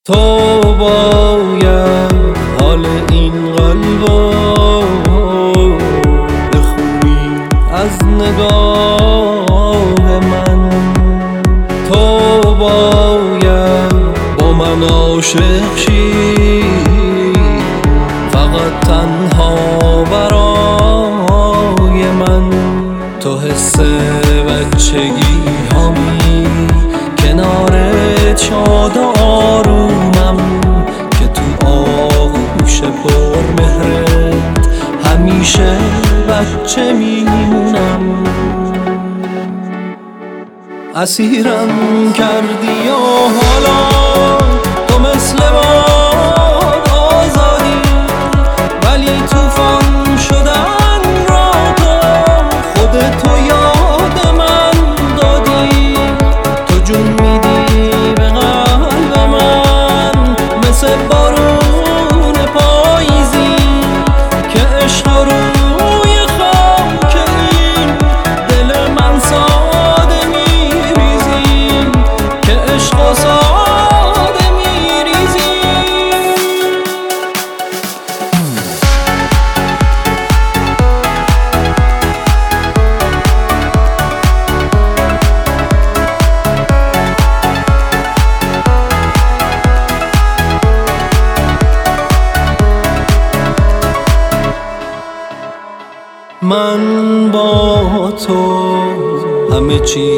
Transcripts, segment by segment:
تو باید حال این قلبو بخونی از نگاه من. تو باید با من عاشق شی، فقط تنها برای من. تو حس بچگی همی کنارت شاد و آرومم، که تو آغوش پر مهرت همیشه بچه میمونم. اسیرم کردی و حالا تو مثل باد آزادی، ولی توفان شدن را تو خودتو یاد من دادی. تو جون میدی به قلب من مثل بارون پاییزی، که عشق روی خاک این دل من ساده میریزی، که عشق ساده میریزی. من با تو همه چی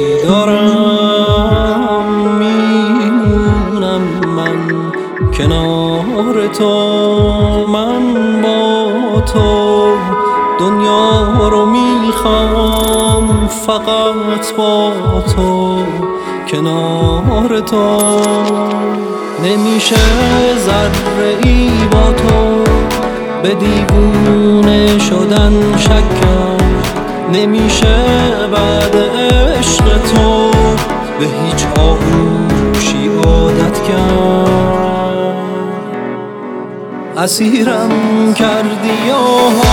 دارم، میمونم من کنار تو. من با تو دنیا رو میخوام، فقط با تو کنار تو. نمیشه ذره ای با تو به دیوونه شدن شکم، نمیشه بعد عشق تو به هیچ آغوشی عادت کرد. اسیرم کردی و